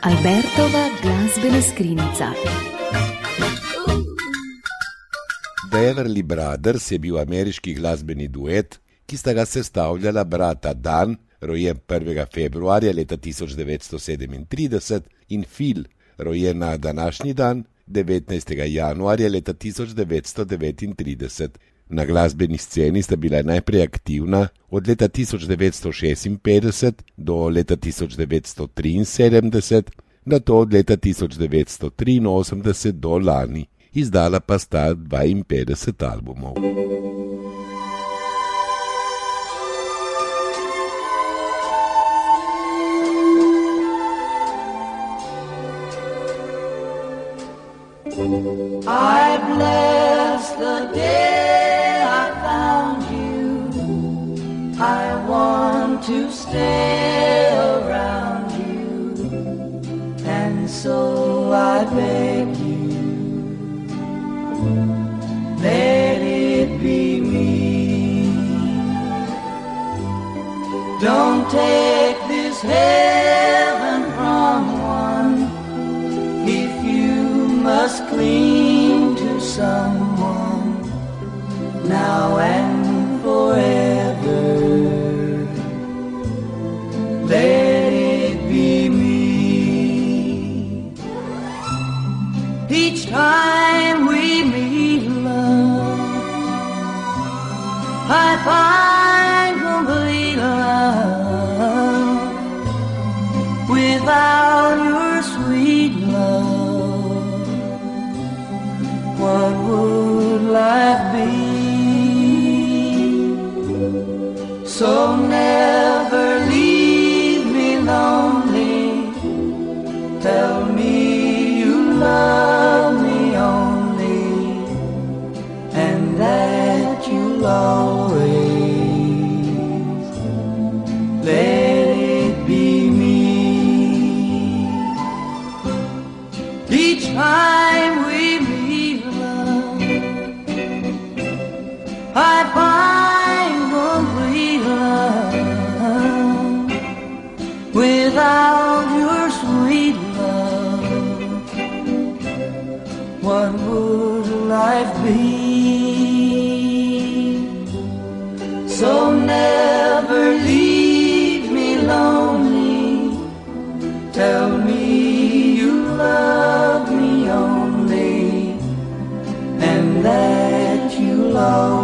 Albertova glasbena skrinjica. Beverly Brothers je bil ameriški glasbeni duet, ki sta ga sestavljala brata Dan, rojen 1. februarja leta 1937, in Phil, rojen na današnji dan, 19. januarja leta 1939. Na glasbeni sceni sta bila najprej aktivna od leta 1956 do leta 1973, nato od leta 1983 do lani. Izdala pa sta 52 albumov. I bless the day I found you. I want to stay around you, and so I beg you, let it be me. Don't take this heaven from one if you must cling to someone now and forever. Let it be me. Each time we meet, love, I find complete love. Without your sweet love, what would life be? So never leave me lonely. Tell me you love me only, and that you'll always let it be me. Each time we meet, love, I find complete love. Without your sweet love, what would life be? So never leave me lonely. Tell me you love me only, and that you'll always